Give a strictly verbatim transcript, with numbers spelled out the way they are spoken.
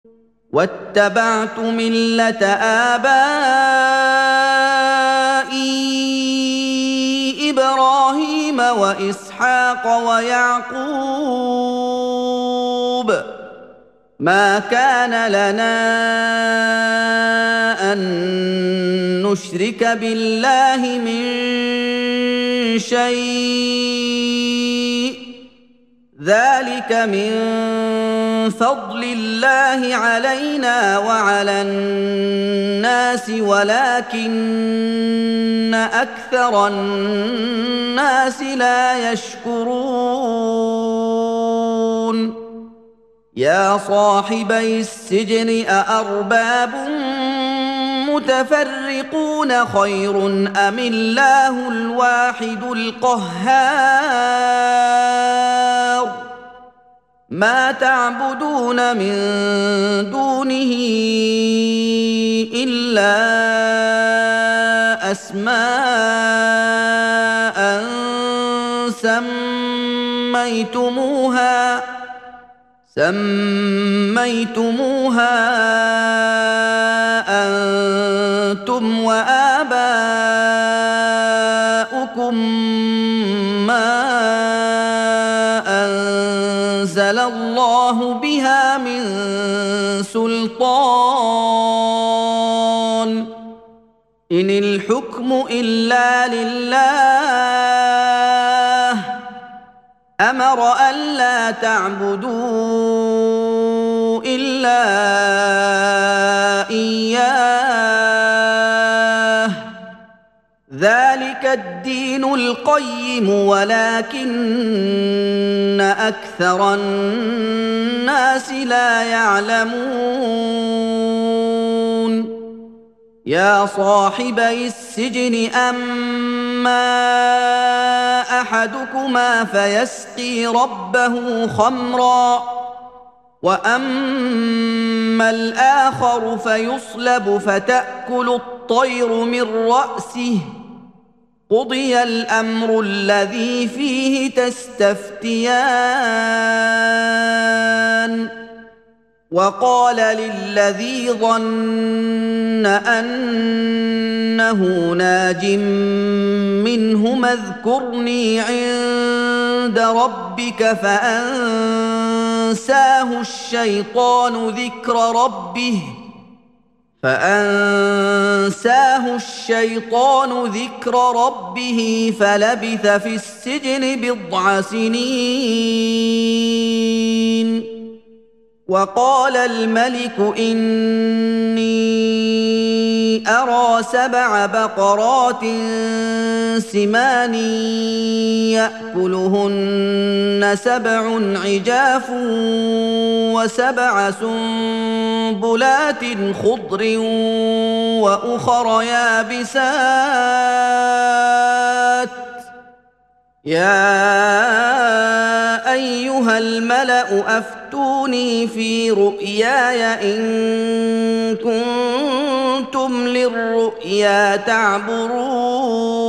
واتبعت ملة آبائي إبراهيم وإسحاق ويعقوب ما كان لنا أن نشرك بالله من شيء ذلك من فضل الله علينا وعلى الناس ولكن أكثر الناس لا يشكرون يا صاحبي السجن أأرباب متفرقون خير أم الله الواحد القهار ما تعبدون من دونه إلا أسماء سميتموها سميتموها أنتم وآباؤكم ما أنزل الله بها من سلطان إن الحكم إلا لله أمر ألا تعبدوا إلا إياه ذلك الدين القيم ولكن أكثر الناس لا يعلمون يا صاحبي السجن أما أحدكما فيسقي ربه خمرا وأما الآخر فيصلب فتأكل الطير من رأسه قضي الأمر الذي فيه تستفتيان وقال للذي ظن أنه ناج منهما اذكرني عند ربك فأنساه الشيطان ذكر ربه فأنساه الشيطان ذكر ربه فلبث في السجن بضع سنين وقال الملك إني أرى سبع بقرات سمان يأكلهن سبع عجاف وسبع سنبلات خضر وأخر يابسات يا أيها الملأ أفتوني في رؤياي إن كنتم للرؤيا تعبرون